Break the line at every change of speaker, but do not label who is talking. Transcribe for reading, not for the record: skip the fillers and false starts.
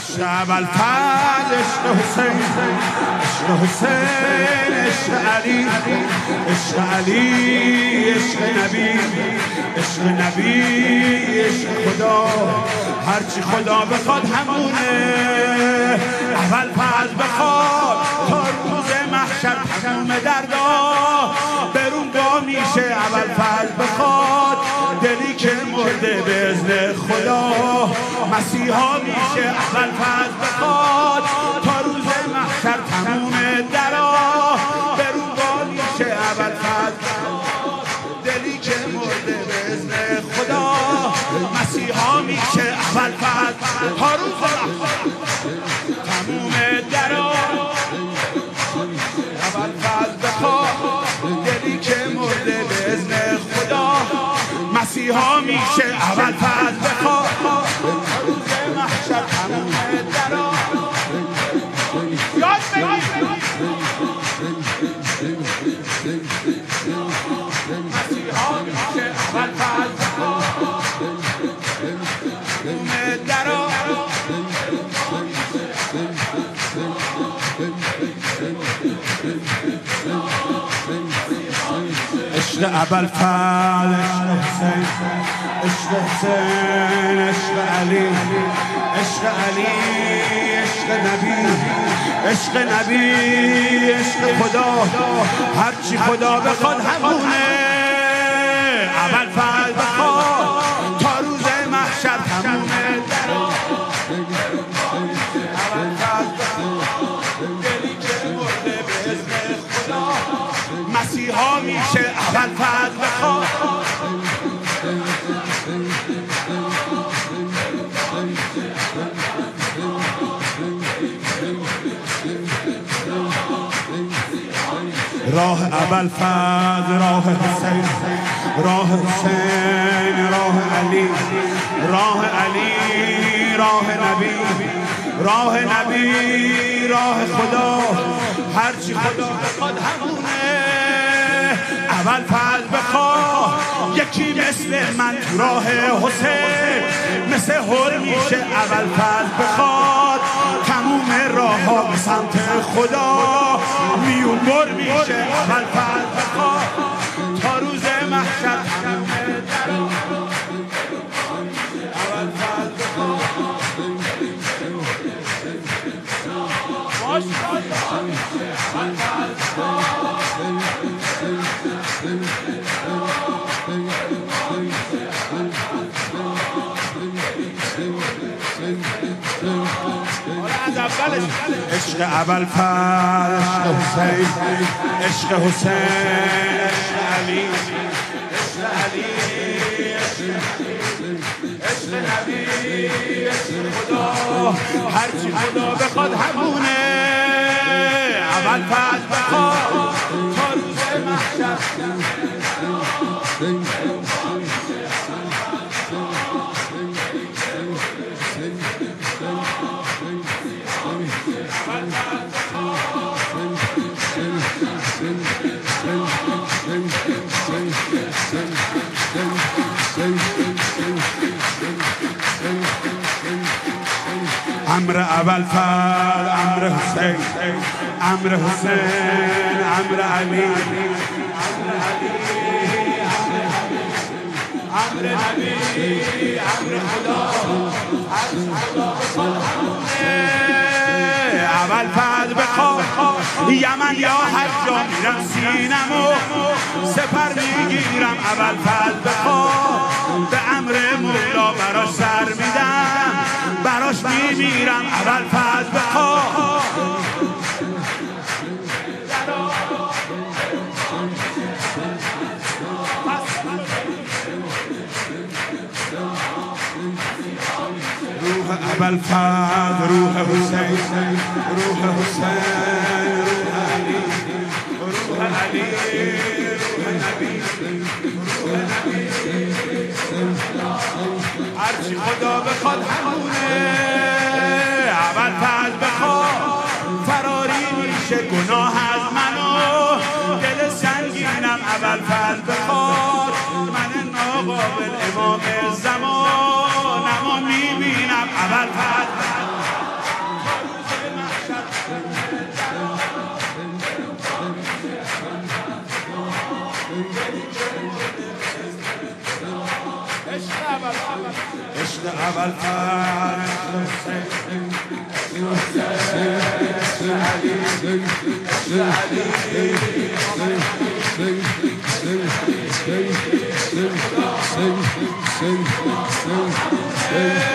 عشق ابوالفضل، عشق حسین، عشق حسین، عشق علی، عشق علی، عشق نبی، عشق نبی، عشق خدا. هرچی خدا بخواد همونه. ابوالفضل بخواد تا روز محشر تموم دردا برون با میشه. ابوالفضل بخواد دلی که مرده به اذن خدا مسیحا میشه. ابوالفضل بخواد تا روز محشر تموم درا برون با میشه. ابوالفضل دلی که مرده به اذن خدا مسیحا میشه. ابوالفضل تا روز محشر تموم درا ابوالفضل بخواد دلی که مرده به اذن خدا مسیحا میشه. ابوالفضل بخواد روز محشر تموم درا یاد بگیر مسیحا میشه. ابوالفضل بخواد تموم درا عشق ابوالفضل، عشق حسین، عشق حسین، عشق علی، عشق علی، عشق نبی، عشق نبی، عشق خدا. هرچی خدا بخواد همونه. ابوالفضل بخواد تا روز محشر تمومه. ابوالفضل دلی که مرده به اذن خدا مسیحا میشه. ابوالفضل بخواد راه ابوالفضل، راه حسین، راه حسین، راه علی، راه علی، راه نبی، راه نبی، راه خدا. هرچی خدا بخواد همونه. ابوالفضل بخواد یکی مثل من تو راه حسین مثل هر میشه. ابوالفضل بخواد تموم راه ها به سمت خدا میون بر میشه. ابوالفضل بخواد تا روز محشر تموم درا ابوالفضل بخواد عشق ابوالفضل، عشق حسین، عشق حسین، عشق علی، عشق علی، عشق نبی، عشق خدا. هرچی خدا بخواد همونه. ابوالفضل بخواد تا روز محشر امر ابوالفضل، امر حسین، امر حسین، امر علی، امر نبی، امر خدا. ابوالفضل بخواد یمن یا هر جا میرم سینمو سپر میگیرم. ابوالفضل بخواد به امر مولا براش سر میدم، براش میمیرم. ابوالفضل بخواد روح ابوالفضل، روح حسین، روح حسین، روح علی، روح علی، روح نبی، روح نبی. هرچی خدا بخواد همونه. ابوالفضل بخواد فراری میشه گناه از منو. دل سنگینم. ابوالفضل بخواد من ناقابل امام زمان اما میبینم. ابوالفضل عشق اول فرد